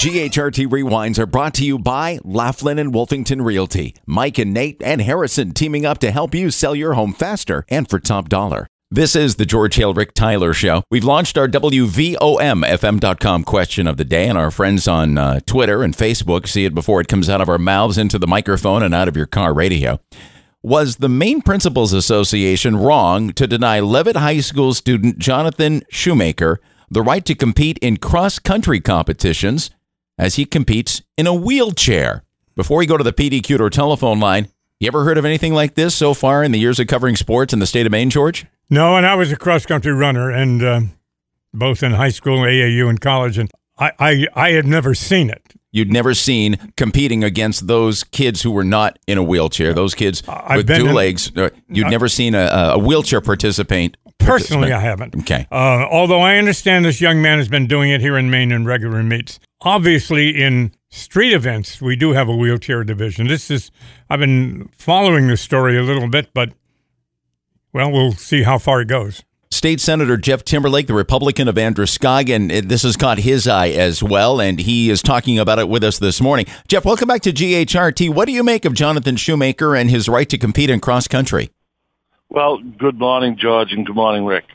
GHRT Rewinds are brought to you by Laughlin and Wolfington Realty. Mike and Nate and Harrison teaming up to help you sell your home faster and for top dollar. This is the George Hale Rick Tyler Show. We've launched our WVOMFM.com question of the day, and our friends on Twitter and Facebook see it before it comes out of our mouths into the microphone and out of your car radio. Was the Maine Principals Association wrong to deny Leavitt High School student Jonathan Shoemaker the right to compete in cross-country competitions as he competes in a wheelchair? Before we go to the PDQ or telephone line, you ever heard of anything like this so far in the years of covering sports in the state of Maine, George? No, and I was a cross-country runner, and both in high school, AAU, and college, and I had never seen it. You'd never seen competing against those kids who were not in a wheelchair, those kids with two legs. You'd never seen a wheelchair participant. Personally, I haven't. Okay. Although I understand this young man has been doing it here in Maine in regular meets. Obviously, in street events, we do have a wheelchair division. I've been following this story a little bit, but, well, we'll see how far it goes. State Senator Jeff Timberlake, the Republican of Androscoggin, this has caught his eye as well, and he is talking about it with us this morning. Jeff, welcome back to GHRT. What do you make of Jonathan Shoemaker and his right to compete in cross country? Well, good morning, George, and good morning, Rick.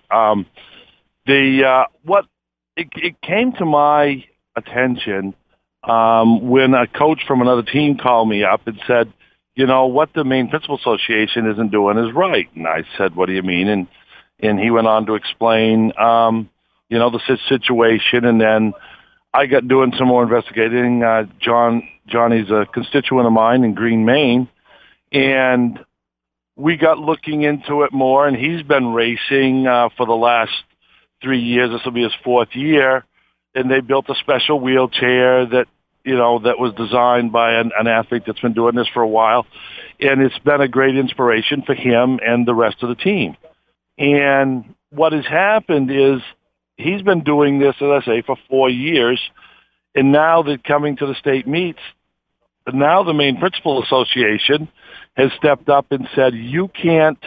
It came to my attention when a coach from another team called me up and said, you know, what the Maine Principal Association isn't doing is right. And I said, what do you mean? And he went on to explain, the situation. And then I got doing some more investigating. Johnny's a constituent of mine in Green, Maine. And we got looking into it more. And he's been racing for the last 3 years. This will be his fourth year. And they built a special wheelchair that was designed by an athlete that's been doing this for a while. And it's been a great inspiration for him and the rest of the team. And what has happened is he's been doing this, as I say, for 4 years. And now that coming to the state meets, now the Maine Principal Association has stepped up and said, you can't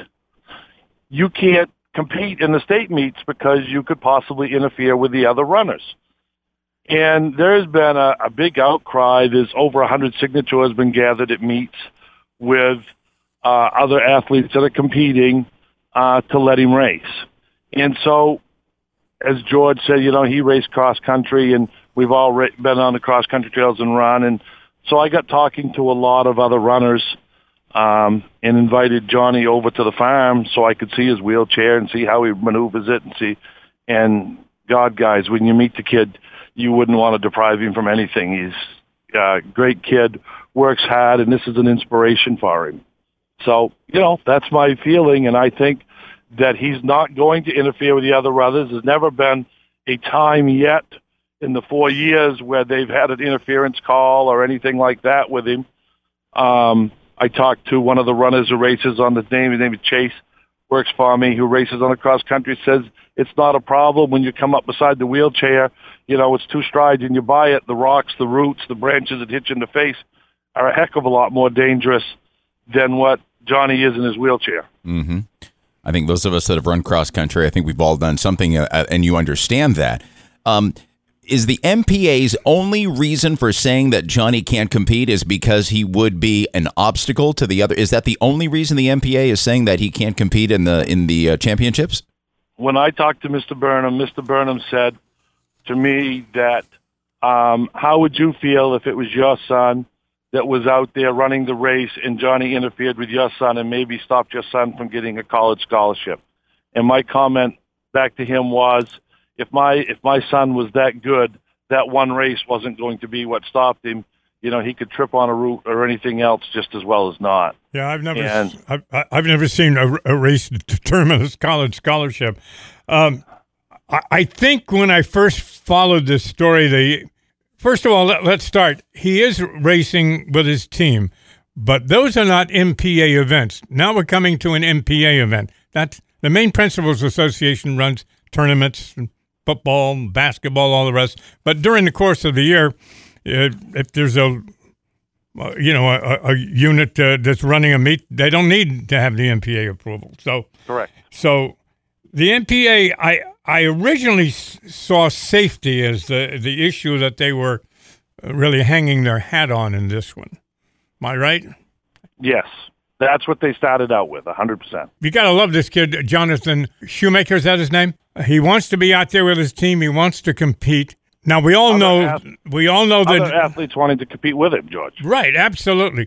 compete in the state meets because you could possibly interfere with the other runners. And there's been a big outcry. There's over 100 signatures been gathered at meets with other athletes that are competing to let him race. And so, as George said, he raced cross country, and we've all been on the cross country trails and run. And so I got talking to a lot of other runners and invited Johnny over to the farm so I could see his wheelchair and see how he maneuvers it and see. And God, guys, when you meet the kid, you wouldn't want to deprive him from anything. He's a great kid, works hard, and this is an inspiration for him. So, that's my feeling, and I think that he's not going to interfere with the other runners. There's never been a time yet in the 4 years where they've had an interference call or anything like that with him. I talked to one of the runners who races on his name is Chase, works for me, who races on the cross country, says it's not a problem when you come up beside the wheelchair. It's 2 strides and you buy it. The rocks, the roots, the branches that hit you in the face are a heck of a lot more dangerous than what Johnny is in his wheelchair. Mm-hmm. I think those of us that have run cross country, I think we've all done something, and you understand that. Is the MPA's only reason for saying that Johnny can't compete is because he would be an obstacle to the other? Is that the only reason the MPA is saying that he can't compete in the championships? When I talked to Mr. Burnham said to me that, how would you feel if it was your son that was out there running the race and Johnny interfered with your son and maybe stopped your son from getting a college scholarship? And my comment back to him was, if my son was that good, that one race wasn't going to be what stopped him. He could trip on a route or anything else just as well as not. Yeah, I've never seen a race determine his college scholarship. I think when I first followed this story, first of all, let's start. He is racing with his team, but those are not MPA events. Now we're coming to an MPA event. That's the Maine Principals Association runs tournaments, football, basketball, all the rest. But during the course of the year, if there's a unit that's running a meet, they don't need to have the MPA approval. So correct. So the MPA, I originally saw safety as the issue that they were really hanging their hat on in this one. Am I right? Yes. That's what they started out with, 100%. You got to love this kid, Jonathan Shoemaker. Is that his name? He wants to be out there with his team. He wants to compete. Now we all know that other athletes wanting to compete with him, George. Right, absolutely.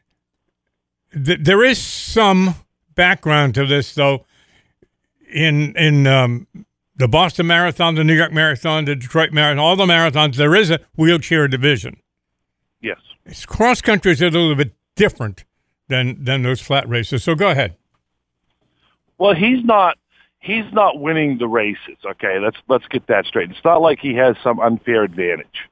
There is some background to this, though. In the Boston Marathon, the New York Marathon, the Detroit Marathon, all the marathons, there is a wheelchair division. Yes. Cross country is a little bit different than those flat races. So go ahead. Well, he's not winning the races. Okay, let's get that straight. It's not like he has some unfair advantage.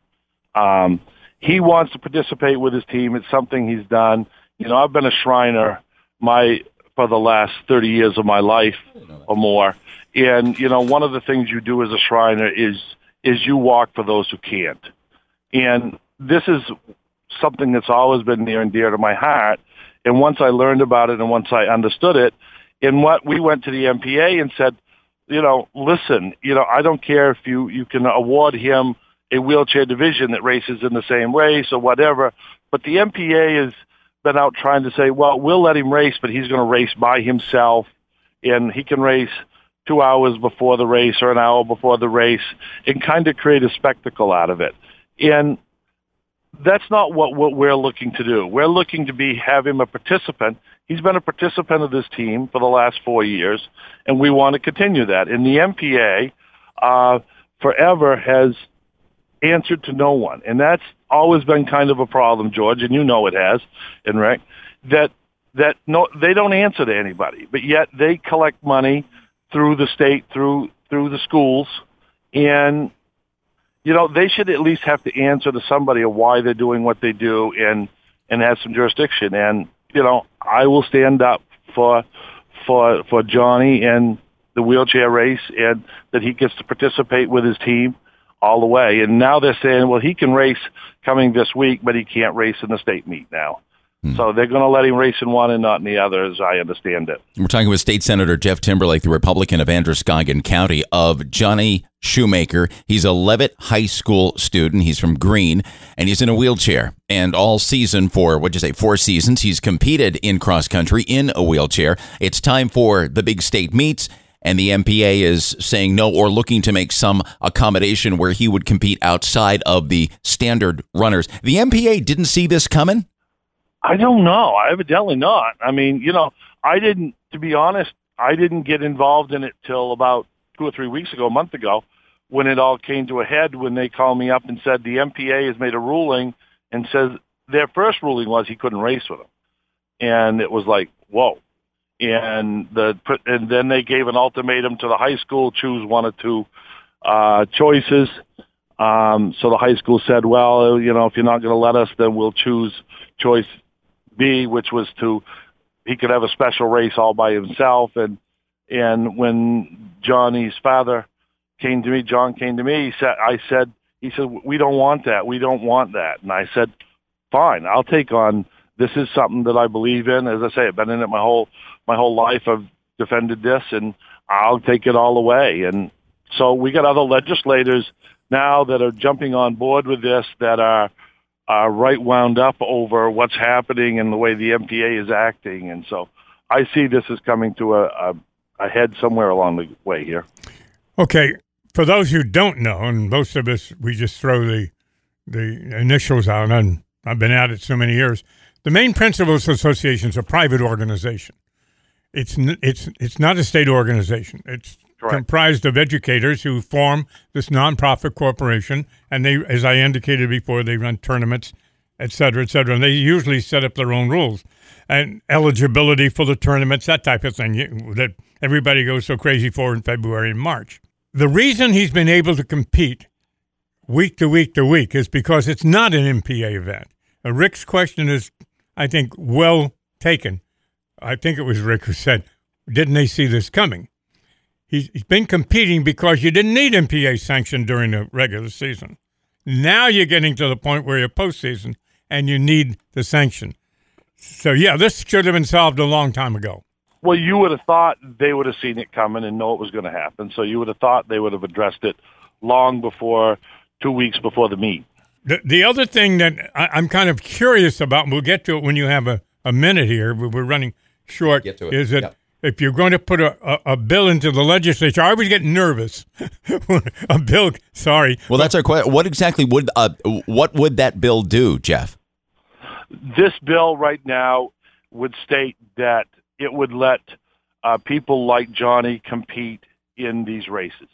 He wants to participate with his team. It's something he's done. You know, I've been a Shriner for the last 30 years of my life or more. And, you know, one of the things you do as a Shriner is you walk for those who can't. And this is something that's always been near and dear to my heart. And once I learned about it and once I understood it, we went to the MPA and said, you know, listen, you know, I don't care if you can award him a wheelchair division that races in the same race or whatever, but the MPA has been out trying to say, well, we'll let him race, but he's going to race by himself, and he can race 2 hours before the race or an hour before the race and kind of create a spectacle out of it. And that's not what we're looking to do. We're looking to have him a participant. He's been a participant of this team for the last 4 years, and we want to continue that. And the MPA forever has answered to no one, and that's always been kind of a problem, George, and you know it has, and Rick, that no, they don't answer to anybody, but yet they collect money through the state, through the schools, and you know, they should at least have to answer to somebody of why they're doing what they do and have some jurisdiction. And, you know, I will stand up for Johnny and the wheelchair race and that he gets to participate with his team all the way. And now they're saying, well, he can race coming this week, but he can't race in the state meet now. So they're going to let him race in one and not in the other, as I understand it. We're talking with State Senator Jeff Timberlake, the Republican of Androscoggin County, of Johnny Shoemaker. He's a Levitt High School student. He's from Greene, and he's in a wheelchair. And all season for, 4 seasons, he's competed in cross country in a wheelchair. It's time for the big state meets, and the MPA is saying no or looking to make some accommodation where he would compete outside of the standard runners. The MPA didn't see this coming? I don't know. Evidently not. I mean, you know, to be honest, I didn't get involved in it till about 2 or 3 weeks ago, a month ago, when it all came to a head, when they called me up and said the MPA has made a ruling and says their first ruling was he couldn't race with him. And it was like, whoa. And then they gave an ultimatum to the high school, choose one or two choices. So the high school said, well, you know, if you're not going to let us, then we'll choose choice B, which was he could have a special race all by himself. And when Johnny's father John came to me, he said, we don't want that. We don't want that. And I said, fine, I'll take on, this is something that I believe in. As I say, I've been in it my whole life. I've defended this, and I'll take it all away. And so we got other legislators now that are jumping on board with this, that are right wound up over what's happening and the way the MPA is acting. And so I see this as coming to a head somewhere along the way here. Okay. For those who don't know, and most of us, we just throw the initials out, and I've been at it so many years, the Maine Principals Association is a private organization. It's not a state organization. It's Correct. Comprised of educators who form this nonprofit corporation, and they, as I indicated before, they run tournaments, et cetera, and they usually set up their own rules and eligibility for the tournaments, that type of thing that everybody goes so crazy for in February and March. The reason he's been able to compete week to week to week is because it's not an MPA event. Rick's question is, I think, well taken. I think it was Rick who said, didn't they see this coming? He's been competing because you didn't need MPA sanction during the regular season. Now you're getting to the point where you're postseason and you need the sanction. So, yeah, this should have been solved a long time ago. Well, you would have thought they would have seen it coming and know it was going to happen. So you would have thought they would have addressed it long before, 2 weeks before the meet. The other thing that I'm kind of curious about, and we'll get to it when you have a minute here, we're running short, is that if you're going to put a bill into the legislature, I always get nervous. A bill, sorry. Well, that's our question. What exactly would that bill do, Jeff? This bill right now would state that it would let people like Johnny compete in these races.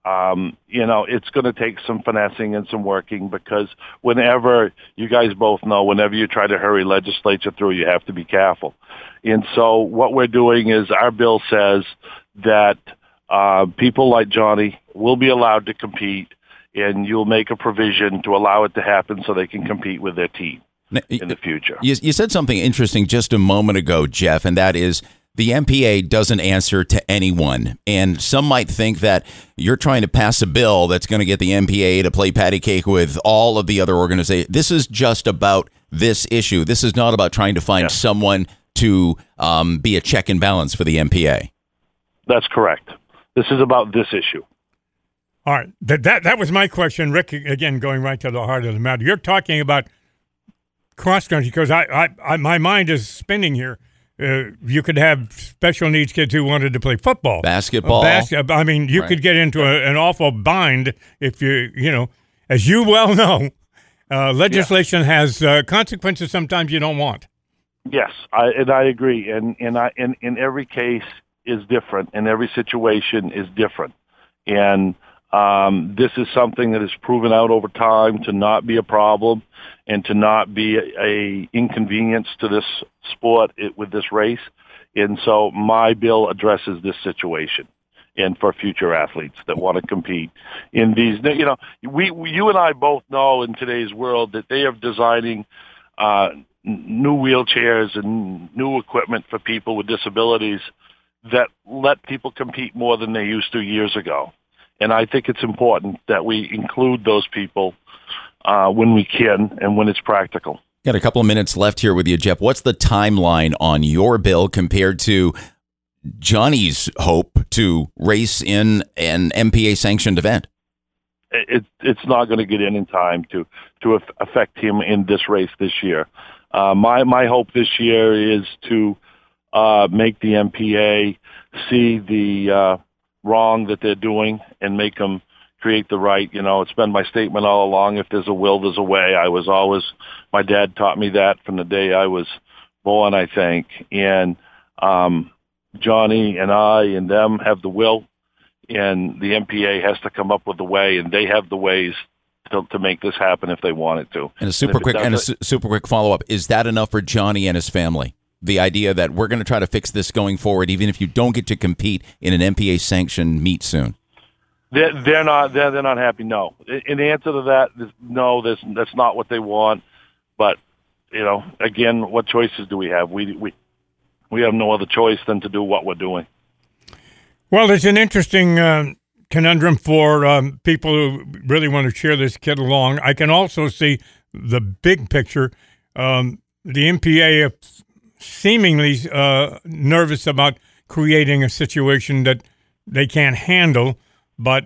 It's going to take some finessing and some working, because whenever, you guys both know, whenever you try to hurry legislature through, you have to be careful. And so what we're doing is our bill says that people like Johnny will be allowed to compete, and you'll make a provision to allow it to happen so they can compete with their team in the future. You said something interesting just a moment ago, Jeff, and that is the MPA doesn't answer to anyone. And some might think that you're trying to pass a bill that's going to get the MPA to play patty cake with all of the other organizations. This is just about this issue. This is not about trying to find someone to be a check and balance for the MPA. That's correct. This is about this issue. All right. That was my question, Rick, again, going right to the heart of the matter. You're talking about cross-country, because my mind is spinning here. You could have special needs kids who wanted to play football. Basketball. You could get into an awful bind if as you well know, legislation has consequences sometimes you don't want. Yes, I agree. And every case is different, and every situation is different. And this is something that is proven out over time to not be a problem and to not be a inconvenience to this sport with this race. And so my bill addresses this situation, and for future athletes that want to compete in these, you and I both know in today's world that they are designing new wheelchairs and new equipment for people with disabilities that let people compete more than they used to years ago. And I think it's important that we include those people when we can and when it's practical. Got a couple of minutes left here with you, Jeff. What's the timeline on your bill compared to Johnny's hope to race in an MPA-sanctioned event? It's not going to get in time to affect him in this race this year. My hope this year is to make the MPA see the wrong that they're doing and make them create the right. It's been my statement all along: if there's a will, there's a way. My dad taught me that from the day I was born, I think. And Johnny and I and them have the will, and the MPA has to come up with the way, and they have the ways to make this happen if they want it to. And a super quick follow-up: is that enough for Johnny and his family? The idea that we're going to try to fix this going forward, even if you don't get to compete in an MPA-sanctioned meet soon. They're not happy. No, in the answer to that, no, that's not what they want. But again, what choices do we have? We have no other choice than to do what we're doing. Well, it's an interesting conundrum for people who really want to cheer this kid along. I can also see the big picture. The MPA seemingly nervous about creating a situation that they can't handle, but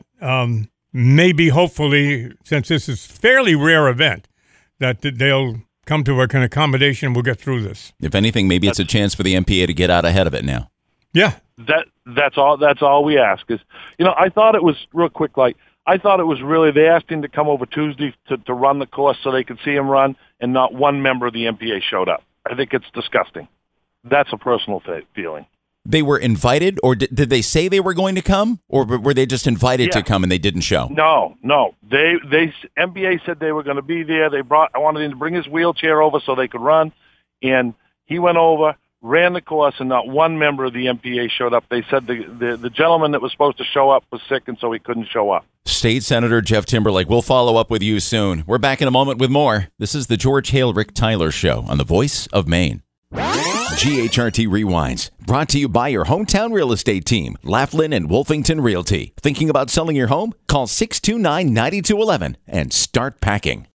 maybe, hopefully, since this is a fairly rare event, that they'll come to an accommodation and we'll get through this. If anything, maybe it's a chance for the MPA to get out ahead of it now. Yeah. That's all we ask is, I thought it was real quick, I thought it was really, they asked him to come over Tuesday to run the course so they could see him run, and not one member of the MPA showed up. I think it's disgusting. That's a personal feeling. They were invited, or did they say they were going to come, or were they just invited to come and they didn't show? No. They MPA said they were going to be there. I wanted him to bring his wheelchair over so they could run, and he went over, ran the course, and not one member of the MPA showed up. They said the gentleman that was supposed to show up was sick, and so he couldn't show up. State Senator Jeff Timberlake, we'll follow up with you soon. We're back in a moment with more. This is the George Hale Rick Tyler Show on the Voice of Maine. GHRT Rewinds, brought to you by your hometown real estate team, Laughlin and Wolfington Realty. Thinking about selling your home? Call 629-9211 and start packing.